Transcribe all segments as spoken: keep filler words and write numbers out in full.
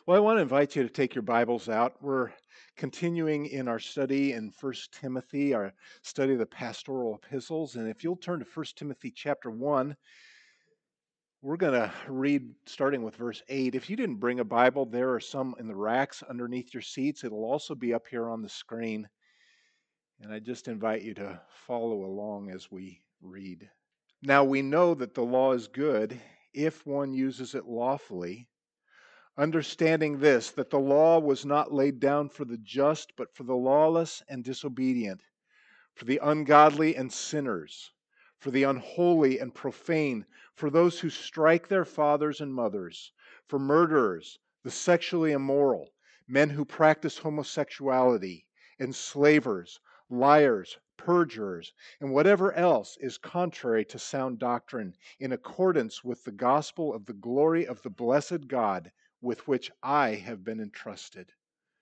Well, I want to invite you to take your Bibles out. We're continuing in our study in First Timothy, our study of the pastoral epistles. And if you'll turn to First Timothy chapter one, we're going to read starting with verse eight. If you didn't bring a Bible, there are some in the racks underneath your seats. It'll also be up here on the screen. And I just invite you to follow along as we read. Now we know that the law is good if one uses it lawfully, understanding this, that the law was not laid down for the just, but for the lawless and disobedient, for the ungodly and sinners, for the unholy and profane, for those who strike their fathers and mothers, for murderers, the sexually immoral, men who practice homosexuality, enslavers, liars, perjurers, and whatever else is contrary to sound doctrine, in accordance with the gospel of the glory of the blessed God, with which I have been entrusted.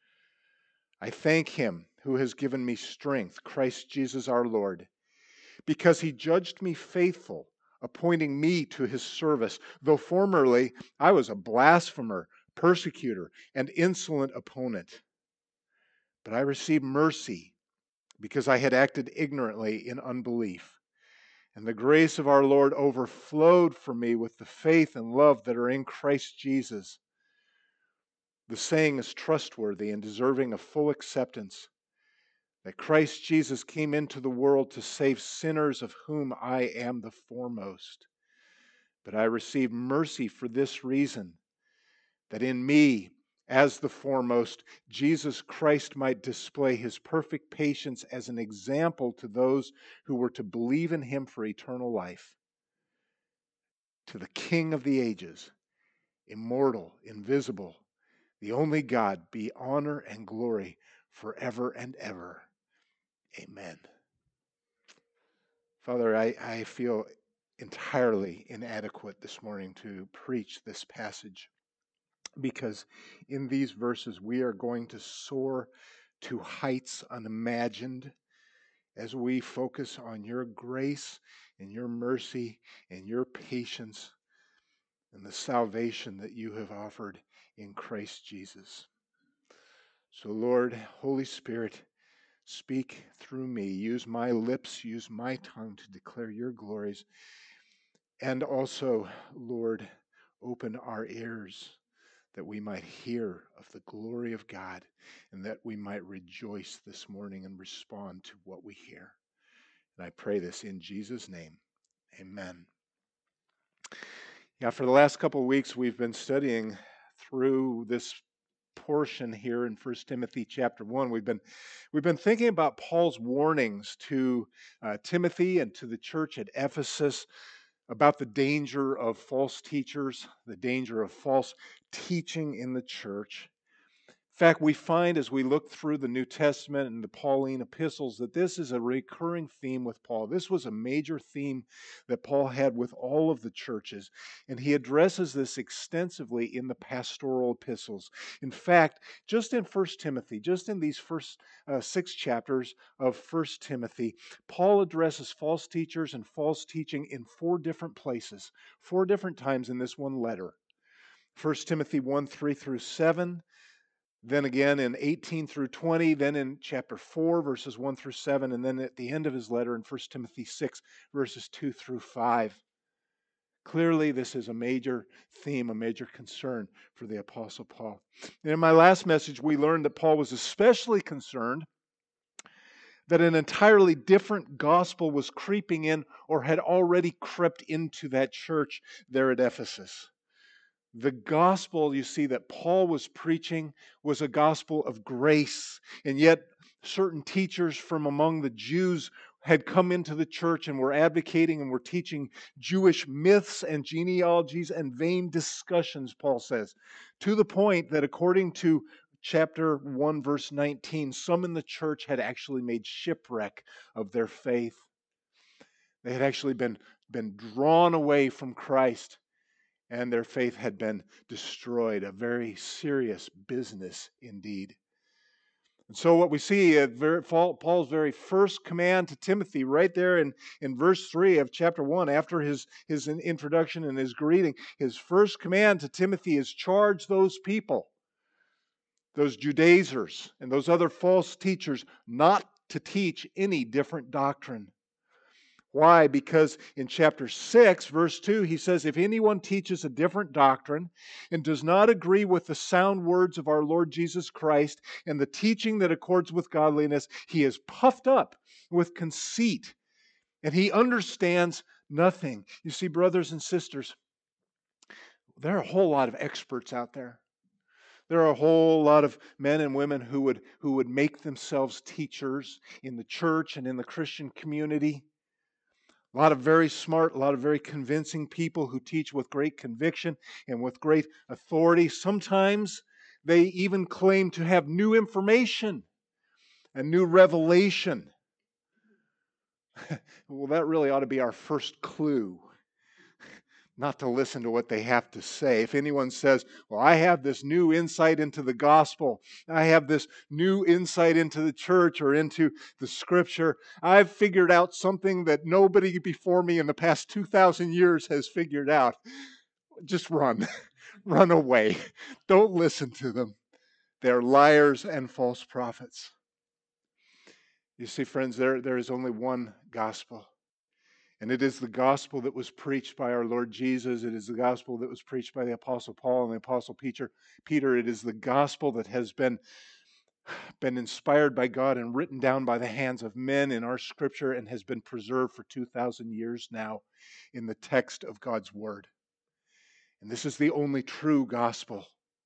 I thank him who has given me strength, Christ Jesus our Lord, because he judged me faithful, appointing me to his service, though formerly I was a blasphemer, persecutor, and insolent opponent. But I received mercy because I had acted ignorantly in unbelief. And the grace of our Lord overflowed for me with the faith and love that are in Christ Jesus. The saying is trustworthy and deserving of full acceptance, that Christ Jesus came into the world to save sinners, of whom I am the foremost. But I received mercy for this reason, that in me, as the foremost, Jesus Christ might display his perfect patience as an example to those who were to believe in him for eternal life. To the King of the ages, immortal, invisible, the only God, be honor and glory forever and ever. Amen. Father, I, I feel entirely inadequate this morning to preach this passage, because in these verses we are going to soar to heights unimagined as we focus on your grace and your mercy and your patience and the salvation that you have offered in Christ Jesus. So, Lord, Holy Spirit, speak through me. Use my lips, use my tongue to declare your glories. And also, Lord, open our ears that we might hear of the glory of God and that we might rejoice this morning and respond to what we hear. And I pray this in Jesus' name. Amen. Yeah, for the last couple of weeks, we've been studying through this portion here in First Timothy chapter one. We've been we've been thinking about Paul's warnings to uh, Timothy and to the church at Ephesus about the danger of false teachers, the danger of false teaching in the church. In fact, we find as we look through the New Testament and the Pauline epistles that this is a recurring theme with Paul. This was a major theme that Paul had with all of the churches, and he addresses this extensively in the pastoral epistles. In fact, just in First Timothy, just in these first uh, six chapters of First Timothy, Paul addresses false teachers and false teaching in four different places, four different times in this one letter. First Timothy one, three through seven, then again in eighteen through twenty, then in chapter four, verses one through seven, and then at the end of his letter in First Timothy six, verses two through five. Clearly, this is a major theme, a major concern for the Apostle Paul. And in my last message, we learned that Paul was especially concerned that an entirely different gospel was creeping in or had already crept into that church there at Ephesus. The gospel, you see, that Paul was preaching was a gospel of grace, and yet certain teachers from among the Jews had come into the church and were advocating and were teaching Jewish myths and genealogies and vain discussions, Paul says, to the point that according to chapter one, verse nineteen, some in the church had actually made shipwreck of their faith. They had actually been, been drawn away from Christ, and their faith had been destroyed. A very serious business indeed. And so what we see at very, Paul's very first command to Timothy right there in, in verse three of chapter one, after his, his introduction and his greeting, his first command to Timothy is charge those people. those Judaizers and those other false teachers not to teach any different doctrine. Why? Because in chapter six, verse two, he says, if anyone teaches a different doctrine and does not agree with the sound words of our Lord Jesus Christ and the teaching that accords with godliness, he is puffed up with conceit and he understands nothing. You see, brothers and sisters, there are a whole lot of experts out there. There are a whole lot of men and women who would, who would make themselves teachers in the church and in the Christian community. A lot of very smart, a lot of very convincing people who teach with great conviction and with great authority. Sometimes they even claim to have new information and new revelation. Well, that really ought to be our first clue, not to listen to what they have to say. If anyone says, well, I have this new insight into the gospel, I have this new insight into the church or into the scripture, I've figured out something that nobody before me in the past two thousand years has figured out, just run. Run away. Don't listen to them. They're liars and false prophets. You see, friends, there, there is only one gospel. And it is the gospel that was preached by our Lord Jesus. It is the gospel that was preached by the Apostle Paul and the Apostle Peter. Peter. It is the gospel that has been, been inspired by God and written down by the hands of men in our scripture and has been preserved for two thousand years now in the text of God's word. And this is the only true gospel.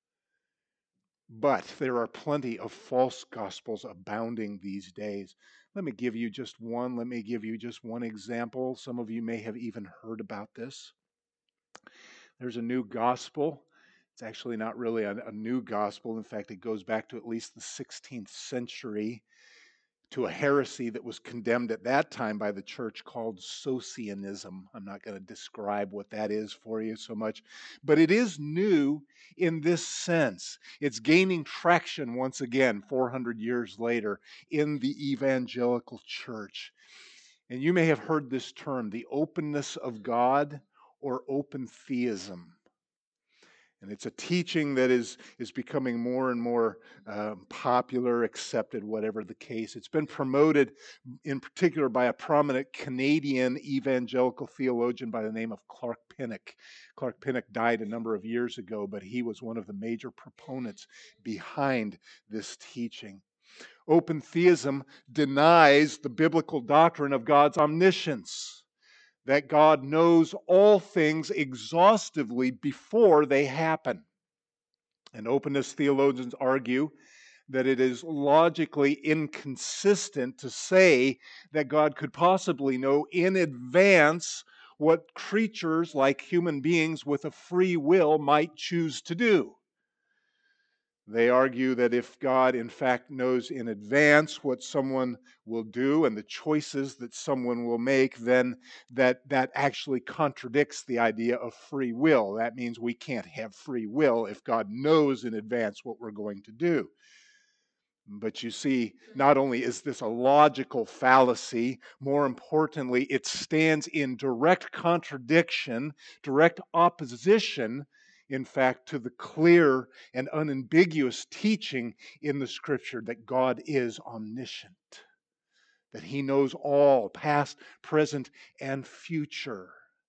But there are plenty of false gospels abounding these days. Let me give you just one. Let me give you just one example. Some of you may have even heard about this. There's a new gospel. It's actually not really a, a new gospel. In fact, it goes back to at least the sixteenth century, to a heresy that was condemned at that time by the church called Socianism. I'm not going to describe what that is for you so much, but it is new in this sense. It's gaining traction once again, four hundred years later, in the evangelical church. And you may have heard this term, the openness of God or open theism. And it's a teaching that is, is becoming more and more um, popular, accepted, whatever the case. It's been promoted in particular by a prominent Canadian evangelical theologian by the name of Clark Pinnock. Clark Pinnock died a number of years ago, but he was one of the major proponents behind this teaching. Open theism denies the biblical doctrine of God's omniscience, that God knows all things exhaustively before they happen. And openness theologians argue that it is logically inconsistent to say that God could possibly know in advance what creatures like human beings with a free will might choose to do. They argue that if God in fact knows in advance what someone will do and the choices that someone will make, then that, that actually contradicts the idea of free will. That means we can't have free will if God knows in advance what we're going to do. But you see, not only is this a logical fallacy, more importantly, it stands in direct contradiction, direct opposition, in fact, to the clear and unambiguous teaching in the Scripture that God is omniscient, that He knows all, past, present, and future.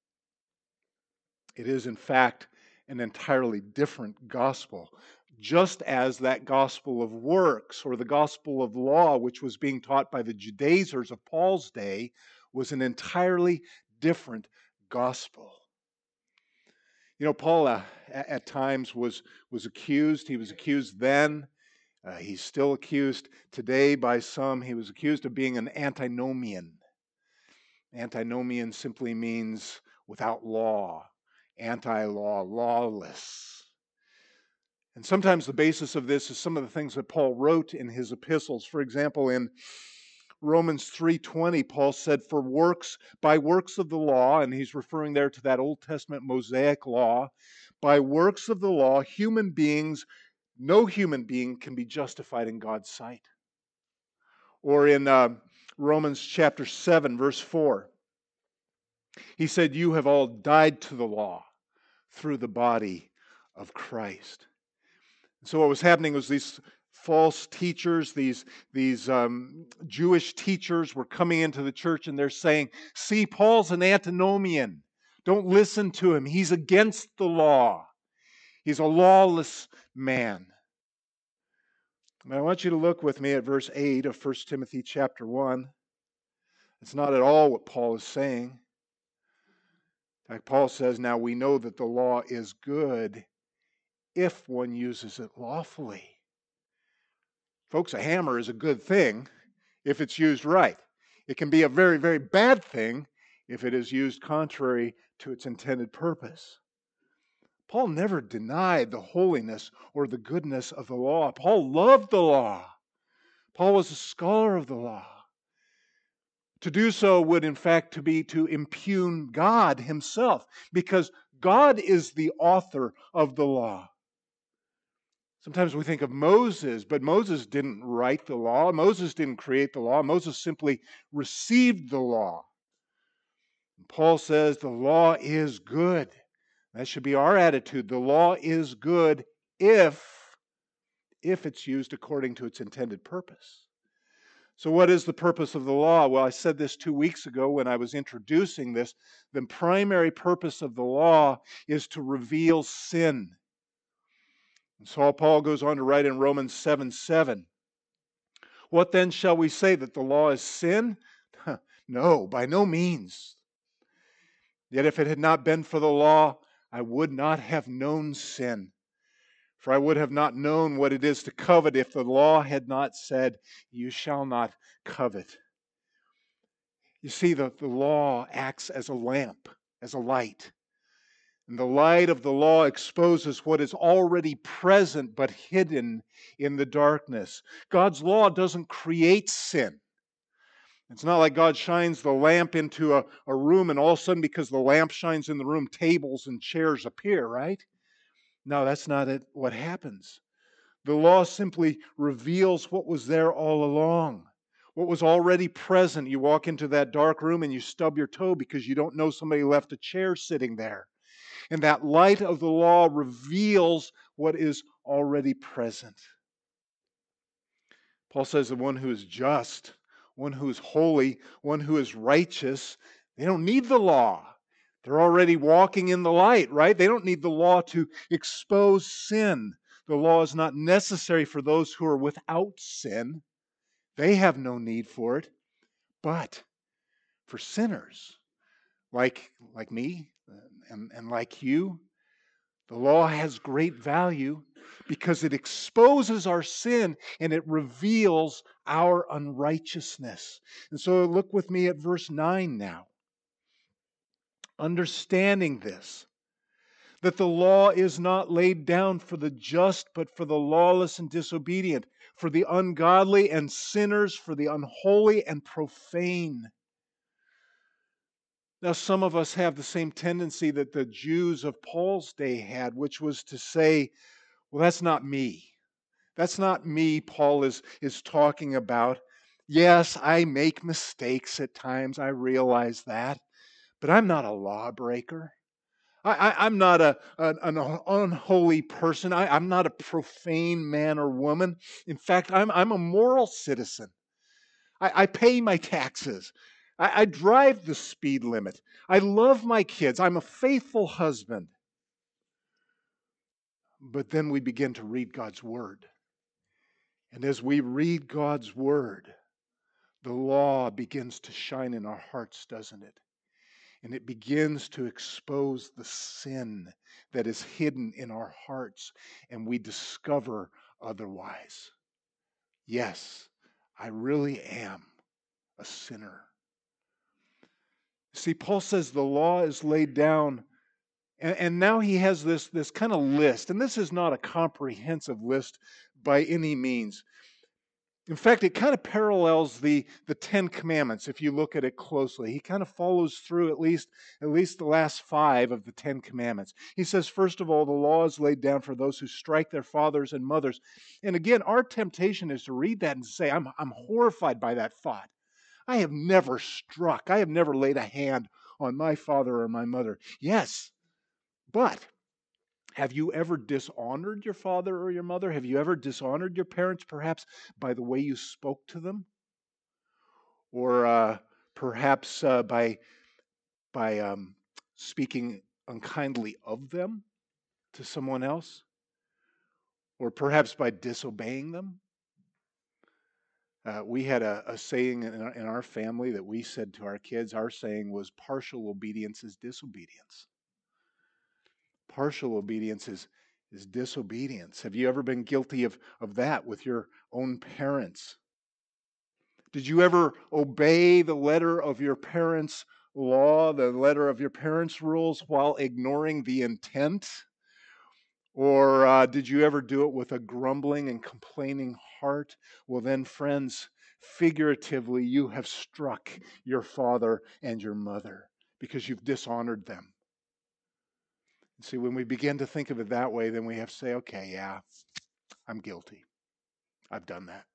It is, in fact, an entirely different gospel. Just as that gospel of works or the gospel of law, which was being taught by the Judaizers of Paul's day, was an entirely different gospel. You know, Paul uh, at times was, was accused. He was accused then. Uh, he's still accused today by some. He was accused of being an antinomian. Antinomian simply means without law, anti-law, lawless. And sometimes the basis of this is some of the things that Paul wrote in his epistles. For example, in Romans three twenty, Paul said, for works, by works of the law, and he's referring there to that Old Testament Mosaic law, by works of the law, human beings, no human being can be justified in God's sight. Or in uh, Romans chapter seven, verse four, he said, you have all died to the law through the body of Christ. So what was happening was these false teachers, these, these um, Jewish teachers were coming into the church and they're saying, see, Paul's an antinomian. Don't listen to him. He's against the law. He's a lawless man. And I want you to look with me at verse eight of First Timothy chapter one. It's not at all what Paul is saying. In fact, Paul says, now we know that the law is good if one uses it lawfully. Folks, a hammer is a good thing if it's used right. It can be a very, very bad thing if it is used contrary to its intended purpose. Paul never denied the holiness or the goodness of the law. Paul loved the law. Paul was a scholar of the law. To do so would, in fact, to be to impugn God himself, because God is the author of the law. Sometimes we think of Moses, but Moses didn't write the law. Moses didn't create the law. Moses simply received the law. Paul says the law is good. That should be our attitude. The law is good if, if it's used according to its intended purpose. So what is the purpose of the law? Well, I said this two weeks ago when I was introducing this. The primary purpose of the law is to reveal sin. And so Paul goes on to write in Romans seven seven. What then shall we say, that the law is sin? No, by no means. Yet if it had not been for the law, I would not have known sin. For I would have not known what it is to covet if the law had not said, you shall not covet. You see, the, the law acts as a lamp, as a light. And the light of the law exposes what is already present but hidden in the darkness. God's law doesn't create sin. It's not like God shines the lamp into a, a room and all of a sudden, because the lamp shines in the room, tables and chairs appear, right? No, that's not it, what happens. The law simply reveals what was there all along, what was already present. You walk into that dark room and you stub your toe because you don't know somebody left a chair sitting there. And that light of the law reveals what is already present. Paul says the one who is just, one who is holy, one who is righteous, they don't need the law. They're already walking in the light, right? They don't need the law to expose sin. The law is not necessary for those who are without sin. They have no need for it. But for sinners like, like me and, and like you, the law has great value because it exposes our sin and it reveals our unrighteousness. And so look with me at verse nine now. Understanding this, that the law is not laid down for the just, but for the lawless and disobedient, for the ungodly and sinners, for the unholy and profane. Now, some of us have the same tendency that the Jews of Paul's day had, which was to say, well, that's not me. That's not me Paul is, is talking about. Yes, I make mistakes at times. I realize that. But I'm not a lawbreaker. I, I, I'm not a, an, an unholy person. I, I'm not a profane man or woman. In fact, I'm, I'm a moral citizen. I, I pay my taxes. I, I drive the speed limit. I love my kids. I'm a faithful husband. But then we begin to read God's Word. And as we read God's Word, the law begins to shine in our hearts, doesn't it? And it begins to expose the sin that is hidden in our hearts, and we discover otherwise. Yes, I really am a sinner. See, Paul says the law is laid down, and, and now he has this, this kind of list, and this is not a comprehensive list by any means. In fact, it kind of parallels the, the Ten Commandments if you look at it closely. He kind of follows through at least, at least the last five of the Ten Commandments. He says, first of all, the law is laid down for those who strike their fathers and mothers. And again, our temptation is to read that and say, I'm, I'm horrified by that thought. I have never struck. I have never laid a hand on my father or my mother. Yes, but Have you ever dishonored your father or your mother? Have you ever dishonored your parents, perhaps by the way you spoke to them? Or uh, perhaps uh, by, by um, speaking unkindly of them to someone else? Or perhaps by disobeying them? Uh, we had a, a saying in our, in our family that we said to our kids. Our saying was, partial obedience is disobedience. Partial obedience is, is disobedience. Have you ever been guilty of, of that with your own parents? Did you ever obey the letter of your parents' law, the letter of your parents' rules, while ignoring the intent? Or uh, did you ever do it with a grumbling and complaining heart? Well, then, friends, figuratively, you have struck your father and your mother because you've dishonored them. See, when we begin to think of it that way, then we have to say, okay, yeah, I'm guilty. I've done that.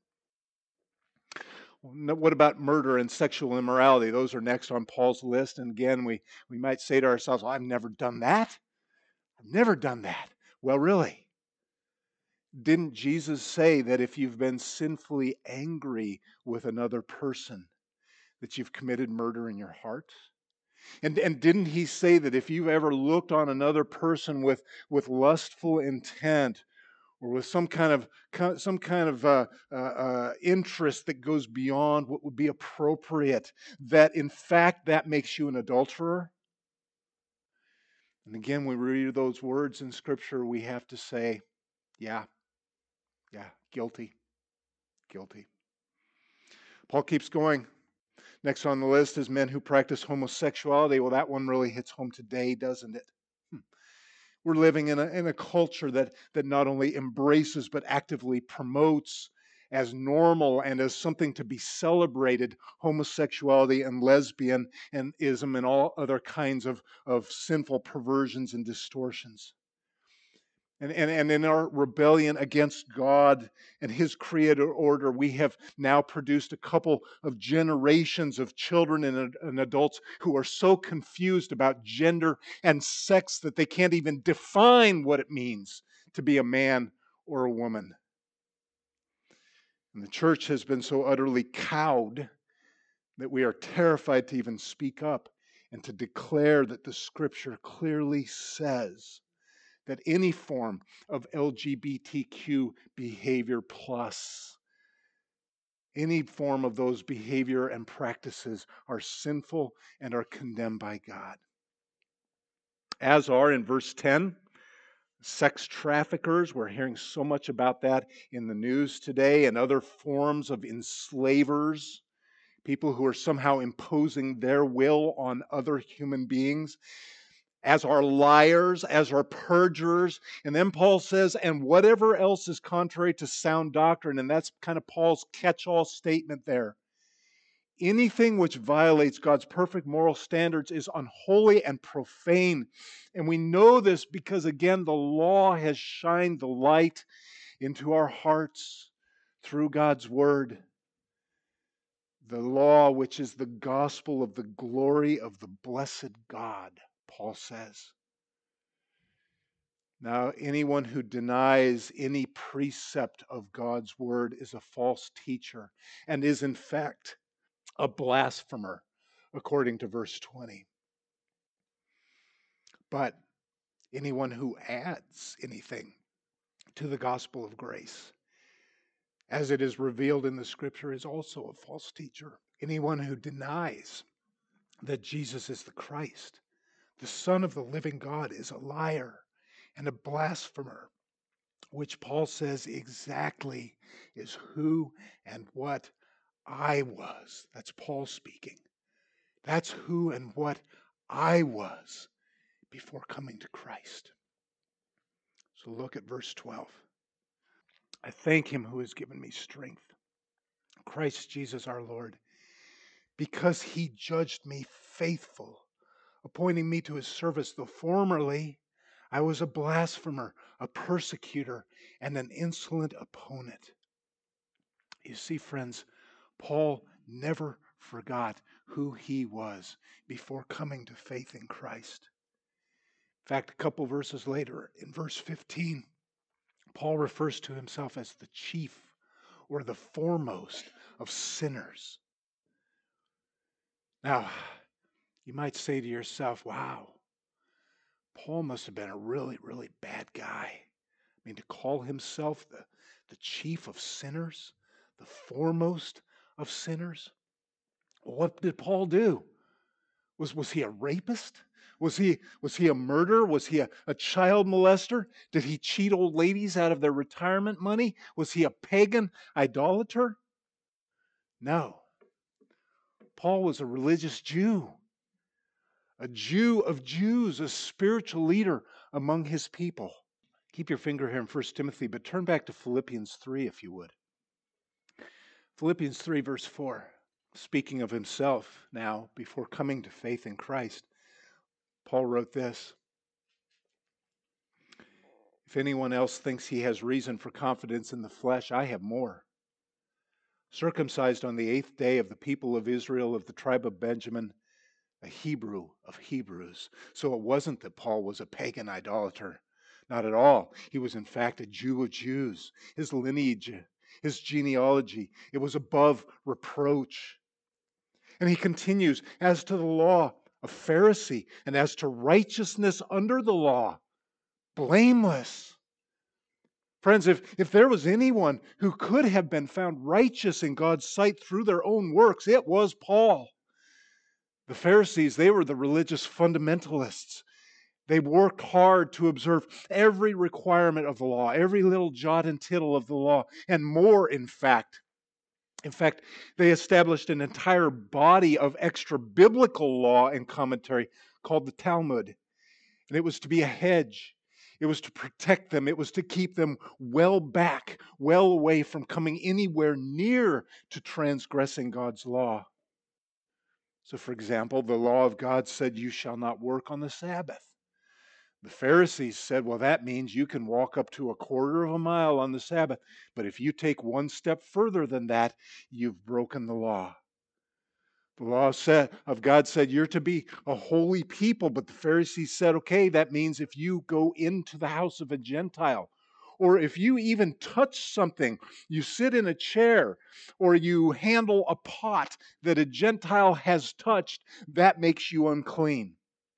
What about murder and sexual immorality? Those are next on Paul's list. And again, we, we might say to ourselves, well, I've never done that. I've never done that. Well, really? Didn't Jesus say that if you've been sinfully angry with another person, that you've committed murder in your heart? And, and didn't he say that if you've ever looked on another person with, with lustful intent, or with some kind of some kind of uh, uh, uh, interest that goes beyond what would be appropriate, that in fact that makes you an adulterer? And again, when we read those words in Scripture, we have to say, yeah, yeah, guilty, guilty. Paul keeps going. Next on the list is men who practice homosexuality. Well, that one really hits home today, doesn't it? Hmm. We're living in a, in a culture that, that not only embraces but actively promotes as normal and as something to be celebrated homosexuality and lesbianism and all other kinds of, of sinful perversions and distortions. And, and, and in our rebellion against God and His created order, we have now produced a couple of generations of children and, and adults who are so confused about gender and sex that they can't even define what it means to be a man or a woman. And the church has been so utterly cowed that we are terrified to even speak up and to declare that the Scripture clearly says that any form of L G B T Q behavior plus, any form of those behavior and practices are sinful and are condemned by God. As are, in verse ten, sex traffickers. We're hearing so much about that in the news today, and other forms of enslavers, people who are somehow imposing their will on other human beings. As are liars, as are perjurers. And then Paul says, and whatever else is contrary to sound doctrine. And that's kind of Paul's catch-all statement there. Anything which violates God's perfect moral standards is unholy and profane. And we know this because, again, the law has shined the light into our hearts through God's word. The law, which is the gospel of the glory of the blessed God, Paul says. Now, anyone who denies any precept of God's word is a false teacher and is, in fact, a blasphemer, according to verse twenty. But anyone who adds anything to the gospel of grace, as it is revealed in the Scripture, is also a false teacher. Anyone who denies that Jesus is the Christ, the Son of the living God, is a liar and a blasphemer, which Paul says exactly is who and what I was. That's Paul speaking. That's who and what I was before coming to Christ. So look at verse twelve. I thank Him who has given me strength, Christ Jesus our Lord, because He judged me faithful, appointing me to His service, though formerly I was a blasphemer, a persecutor, and an insolent opponent. You see, friends, Paul never forgot who he was before coming to faith in Christ. fact, a couple verses later, in verse fifteen, Paul refers to himself as the chief or the foremost of sinners. Now, you might say to yourself, wow, Paul must have been a really, really bad guy. I mean, to call himself the, the chief of sinners, the foremost of sinners. Well, what did Paul do? Was, was he a rapist? Was he, was he a murderer? Was he a, a child molester? Did he cheat old ladies out of their retirement money? Was he a pagan idolater? No. Paul was a religious Jew, a Jew of Jews, a spiritual leader among his people. Keep your finger here in First Timothy, but turn back to Philippians three if you would. Philippians three verse four, speaking of himself now before coming to faith in Christ, Paul wrote this: if anyone else thinks he has reason for confidence in the flesh, I have more. Circumcised on the eighth day of the people of Israel, of the tribe of Benjamin, a Hebrew of Hebrews. So it wasn't that Paul was a pagan idolater. Not at all. He was in fact a Jew of Jews. His lineage, his genealogy, it was above reproach. And he continues, as to the law, a Pharisee, and as to righteousness under the law, blameless. Friends, if, if there was anyone who could have been found righteous in God's sight through their own works, it was Paul. The Pharisees, they were the religious fundamentalists. They worked hard to observe every requirement of the law, every little jot and tittle of the law, and more, in fact. In fact, they established an entire body of extra biblical law and commentary called the Talmud. And it was to be a hedge. It was to protect them. It was to keep them well back, well away from coming anywhere near to transgressing God's law. So, for example, the law of God said, you shall not work on the Sabbath. The Pharisees said, well, that means you can walk up to a quarter of a mile on the Sabbath, but if you take one step further than that, you've broken the law. The law said, of God said, you're to be a holy people, but the Pharisees said, okay, that means if you go into the house of a Gentile, or if you even touch something, you sit in a chair, or you handle a pot that a Gentile has touched, that makes you unclean.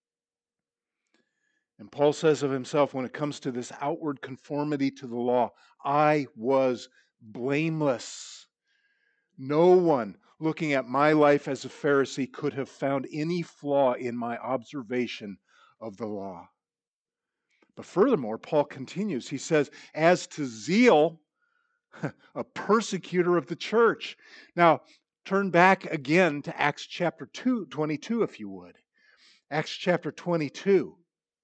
And Paul says of himself, when it comes to this outward conformity to the law, I was blameless. No one looking at my life as a Pharisee could have found any flaw in my observation of the law. But furthermore, Paul continues. He says, as to zeal, a persecutor of the church. Now, turn back again to Acts chapter two, twenty-two, if you would. Acts chapter twenty-two.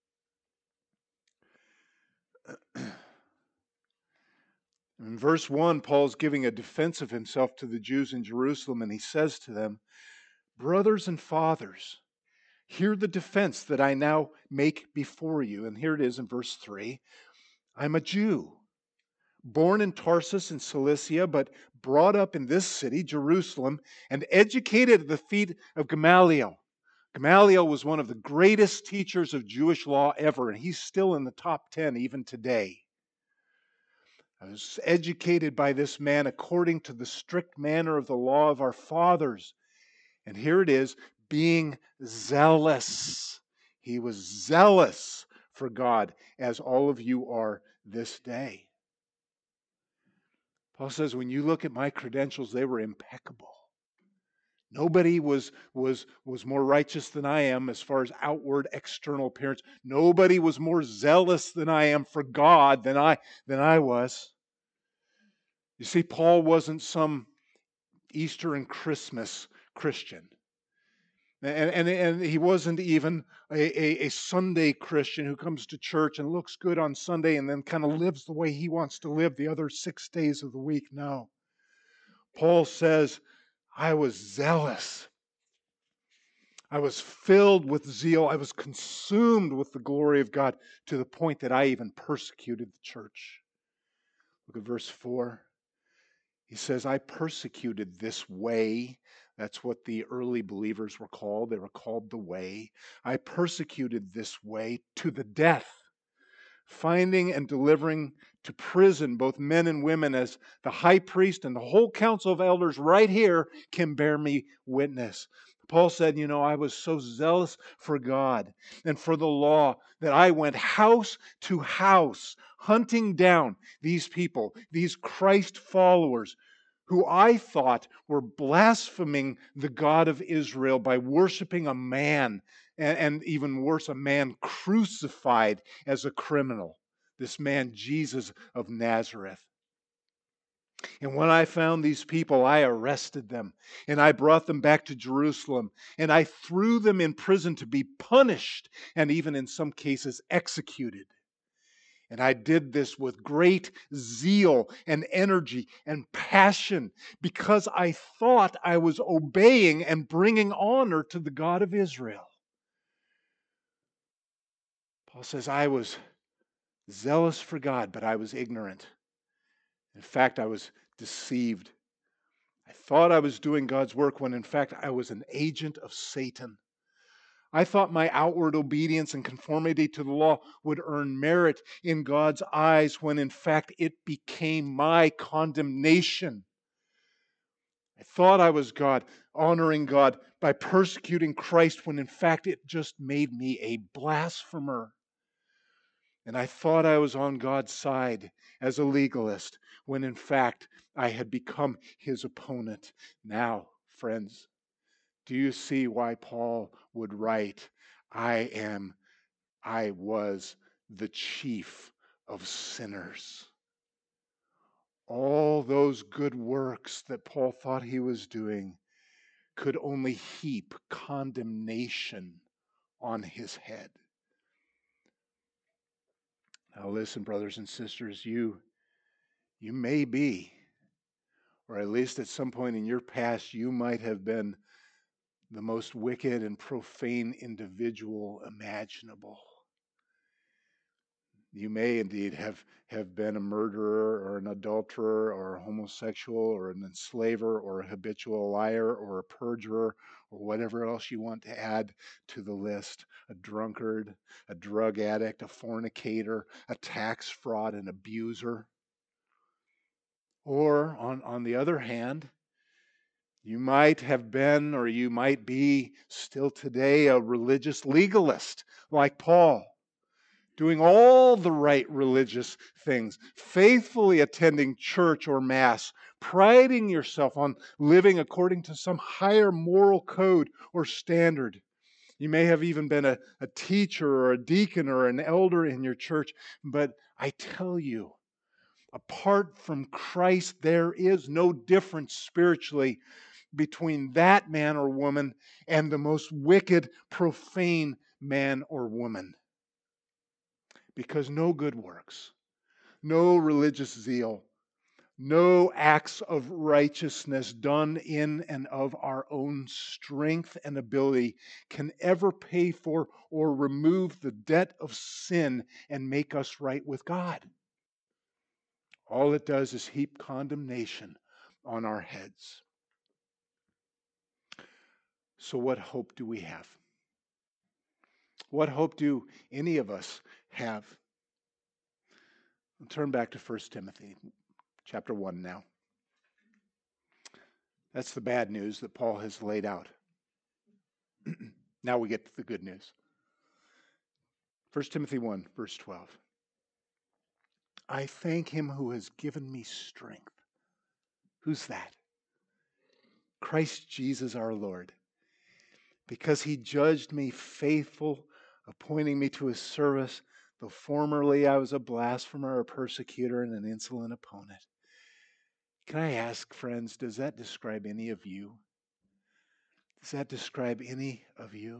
In verse one, Paul's giving a defense of himself to the Jews in Jerusalem, and he says to them, brothers and fathers, hear the defense that I now make before you. And here it is in verse three. I'm a Jew, born in Tarsus in Cilicia, but brought up in this city, Jerusalem, and educated at the feet of Gamaliel. Gamaliel was one of the greatest teachers of Jewish law ever, and he's still in the top ten even today. I was educated by this man according to the strict manner of the law of our fathers. And here it is, being zealous. He was zealous for God, as all of you are this day. Paul says, when you look at my credentials, they were impeccable. Nobody was, was, was more righteous than I am as far as outward external appearance. Nobody was more zealous than I am for God than I, than I was. You see, Paul wasn't some Easter and Christmas Christian. And, and, and he wasn't even a, a, a Sunday Christian who comes to church and looks good on Sunday and then kind of lives the way he wants to live the other six days of the week. No. Paul says, I was zealous. I was filled with zeal. I was consumed with the glory of God to the point that I even persecuted the church. Look at verse four. He says, I persecuted this way. That's what the early believers were called. They were called the way. I persecuted this way to the death, finding and delivering to prison both men and women, as the high priest and the whole council of elders right here can bear me witness. Paul said, you know, I was so zealous for God and for the law that I went house to house hunting down these people, these Christ followers, who I thought were blaspheming the God of Israel by worshiping a man, and, and even worse, a man crucified as a criminal. This man, Jesus of Nazareth. And when I found these people, I arrested them, and I brought them back to Jerusalem, and I threw them in prison to be punished, and even in some cases executed. And I did this with great zeal and energy and passion, because I thought I was obeying and bringing honor to the God of Israel. Paul says, I was zealous for God, but I was ignorant. In fact, I was deceived. I thought I was doing God's work when in fact I was an agent of Satan. I thought my outward obedience and conformity to the law would earn merit in God's eyes when in fact it became my condemnation. I thought I was God, honoring God by persecuting Christ when in fact it just made me a blasphemer. And I thought I was on God's side as a legalist when in fact I had become his opponent. Now, friends, do you see why Paul would write, I am, I was the chief of sinners? All those good works that Paul thought he was doing could only heap condemnation on his head. Now listen, brothers and sisters, you, you may be, or at least at some point in your past, you might have been the most wicked and profane individual imaginable. You may indeed have, have been a murderer or an adulterer or a homosexual or an enslaver or a habitual liar or a perjurer or whatever else you want to add to the list. A drunkard, a drug addict, a fornicator, a tax fraud, an abuser. Or on, on the other hand, you might have been or you might be still today a religious legalist like Paul, doing all the right religious things, faithfully attending church or mass, priding yourself on living according to some higher moral code or standard. You may have even been a, a teacher or a deacon or an elder in your church, but I tell you, apart from Christ, there is no difference spiritually between that man or woman and the most wicked, profane man or woman. Because no good works, no religious zeal, no acts of righteousness done in and of our own strength and ability can ever pay for or remove the debt of sin and make us right with God. All it does is heap condemnation on our heads. So what hope do we have? What hope do any of us have? We'll turn back to First Timothy chapter one now. That's the bad news that Paul has laid out. Now we get to the good news. First Timothy one, verse twelve. I thank him who has given me strength. Who's that? Christ Jesus our Lord. Because he judged me faithful, appointing me to his service, though formerly I was a blasphemer, a persecutor, and an insolent opponent. Can I ask, friends, does that describe any of you? Does that describe any of you?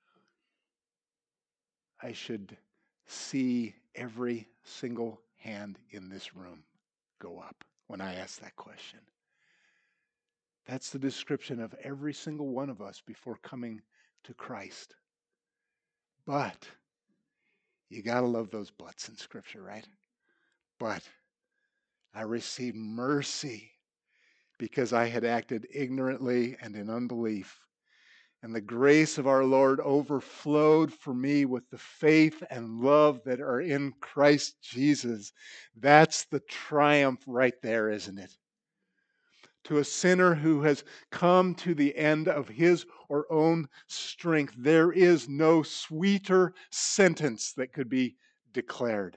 I should see every single hand in this room go up when I ask that question. That's the description of every single one of us before coming to Christ. But you got to love those buts in Scripture, right? But I received mercy because I had acted ignorantly and in unbelief. And the grace of our Lord overflowed for me with the faith and love that are in Christ Jesus. That's the triumph right there, isn't it? To a sinner who has come to the end of his or own strength, there is no sweeter sentence that could be declared.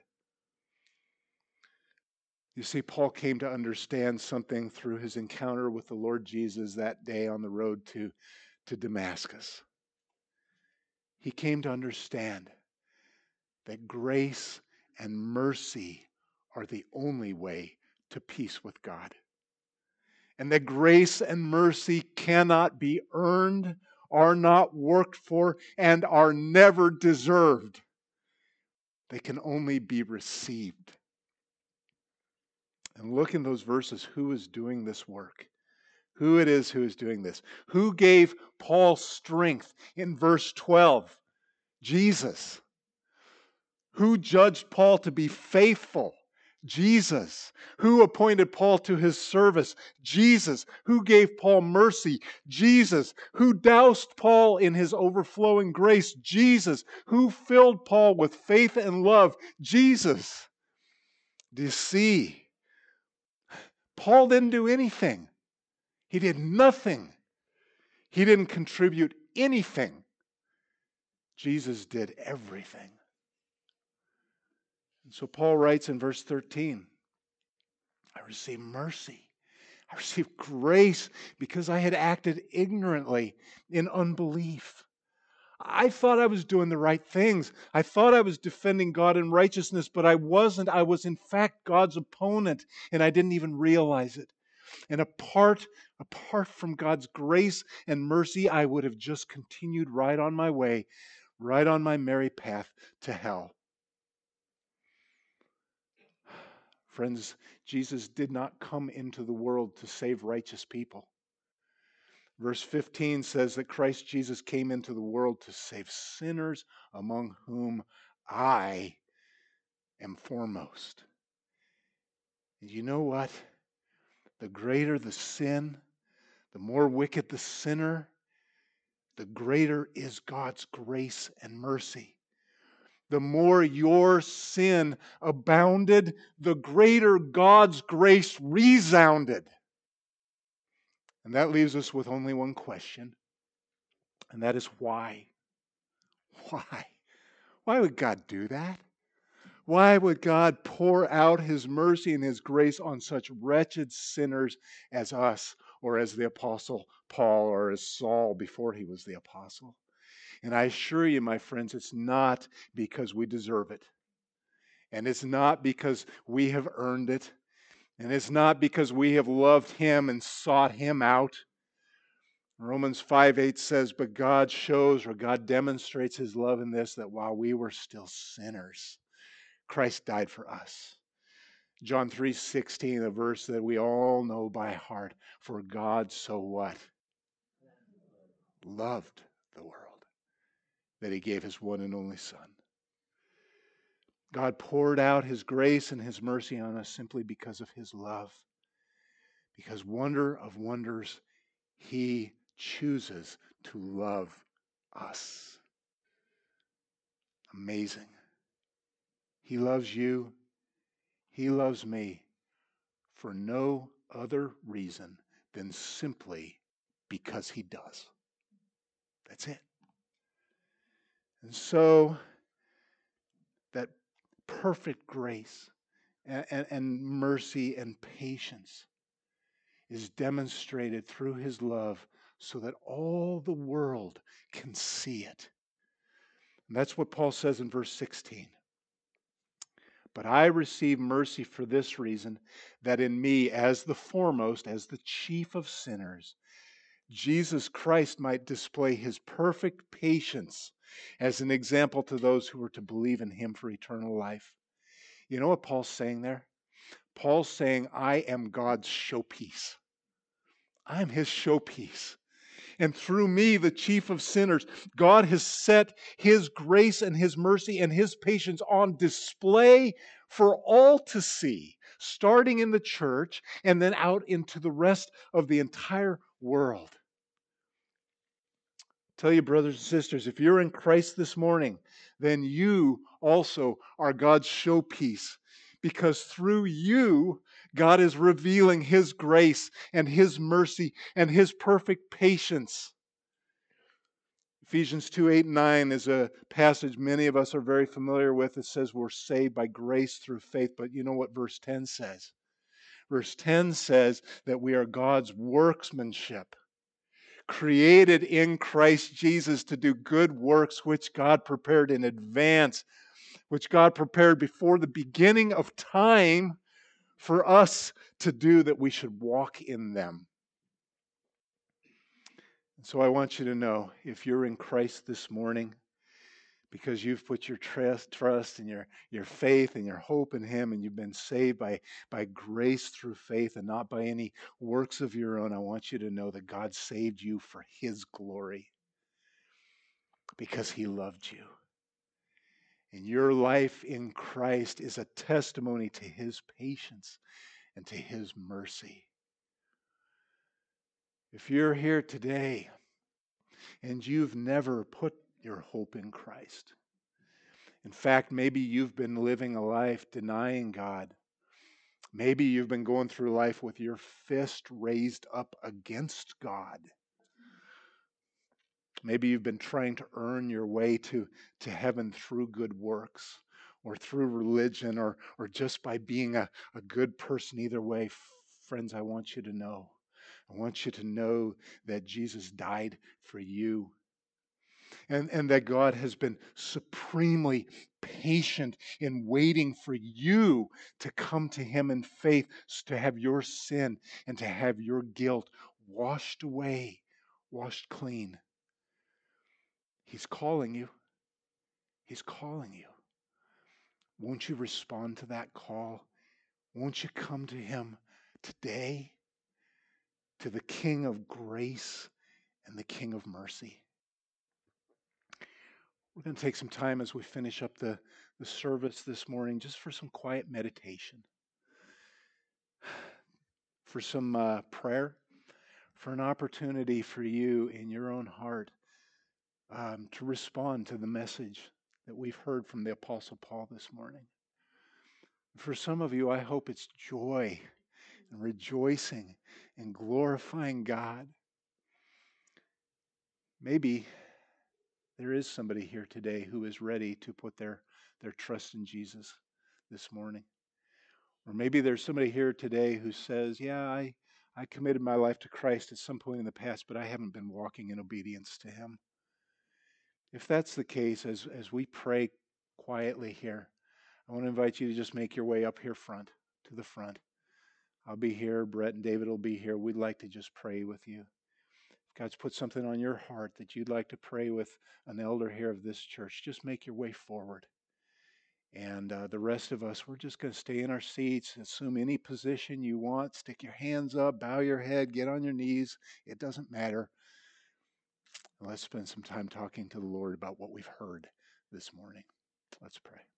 You see, Paul came to understand something through his encounter with the Lord Jesus that day on the road to, to Damascus. He came to understand that grace and mercy are the only way to peace with God. And that grace and mercy cannot be earned, are not worked for, and are never deserved. They can only be received. And look in those verses, who is doing this work? Who it is who is doing this? Who gave Paul strength in verse twelve? Jesus. Who judged Paul to be faithful? Jesus. Who appointed Paul to his service? Jesus. Who gave Paul mercy? Jesus. Who doused Paul in his overflowing grace? Jesus. Who filled Paul with faith and love? Jesus. Do you see? Paul didn't do anything. He did nothing. He didn't contribute anything. Jesus did everything. And so Paul writes in verse thirteen, I received mercy. I received grace because I had acted ignorantly in unbelief. I thought I was doing the right things. I thought I was defending God in righteousness, but I wasn't. I was in fact God's opponent, and I didn't even realize it. And apart, apart from God's grace and mercy, I would have just continued right on my way, right on my merry path to hell. Friends, Jesus did not come into the world to save righteous people. Verse fifteen says that Christ Jesus came into the world to save sinners, among whom I am foremost. And you know what? The greater the sin, the more wicked the sinner, the greater is God's grace and mercy. The more your sin abounded, the greater God's grace resounded. And that leaves us with only one question, and that is why? Why? Why would God do that? Why would God pour out His mercy and His grace on such wretched sinners as us, or as the Apostle Paul, or as Saul before he was the Apostle? And I assure you, my friends, it's not because we deserve it. And it's not because we have earned it. And it's not because we have loved Him and sought Him out. Romans five eight says, but God shows, or God demonstrates His love in this, that while we were still sinners, Christ died for us. John three sixteen, a verse that we all know by heart. For God so what? Loved the world, that He gave His one and only Son. God poured out His grace and His mercy on us simply because of His love. Because wonder of wonders, He chooses to love us. Amazing. He loves you. He loves me for no other reason than simply because He does. That's it. And so, that perfect grace and, and, and mercy and patience is demonstrated through His love so that all the world can see it. And that's what Paul says in verse sixteen. But I receive mercy for this reason, that in me, as the foremost, as the chief of sinners, Jesus Christ might display His perfect patience as an example to those who were to believe in Him for eternal life. You know what Paul's saying there? Paul's saying, I am God's showpiece. I'm His showpiece. And through me, the chief of sinners, God has set His grace and His mercy and His patience on display for all to see, starting in the church and then out into the rest of the entire world. Tell you, brothers and sisters, if you're in Christ this morning, then you also are God's showpiece, because through you, God is revealing His grace and His mercy and His perfect patience. Ephesians two, eight, and nine is a passage many of us are very familiar with. It says we're saved by grace through faith. But you know what verse ten says? Verse ten says that we are God's workmanship, created in Christ Jesus to do good works which God prepared in advance, which God prepared before the beginning of time for us to do, that we should walk in them. So I want you to know, if you're in Christ this morning, because you've put your trust, trust and your, your faith and your hope in Him, and you've been saved by, by grace through faith and not by any works of your own, I want you to know that God saved you for His glory, because He loved you. And your life in Christ is a testimony to His patience and to His mercy. If you're here today and you've never put your hope in Christ, in fact, maybe you've been living a life denying God. Maybe you've been going through life with your fist raised up against God. Maybe you've been trying to earn your way to, to heaven through good works, or through religion, or, or just by being a, a good person. Either way, friends, I want you to know. I want you to know that Jesus died for you. And, and that God has been supremely patient in waiting for you to come to Him in faith, to have your sin and to have your guilt washed away, washed clean. He's calling you. He's calling you. Won't you respond to that call? Won't you come to Him today, to the King of grace and the King of mercy? We're going to take some time as we finish up the, the service this morning just for some quiet meditation, for some uh, prayer, for an opportunity for you in your own heart um, to respond to the message that we've heard from the Apostle Paul this morning. For some of you, I hope it's joy and rejoicing and glorifying God. Maybe there is somebody here today who is ready to put their, their trust in Jesus this morning. Or maybe there's somebody here today who says, yeah, I, I committed my life to Christ at some point in the past, but I haven't been walking in obedience to Him. If that's the case, as, as we pray quietly here, I want to invite you to just make your way up here front, to the front. I'll be here. Brett and David will be here. We'd like to just pray with you. If God's put something on your heart that you'd like to pray with an elder here of this church, just make your way forward. And uh, the rest of us, we're just going to stay in our seats, assume any position you want, stick your hands up, bow your head, get on your knees. It doesn't matter. And let's spend some time talking to the Lord about what we've heard this morning. Let's pray.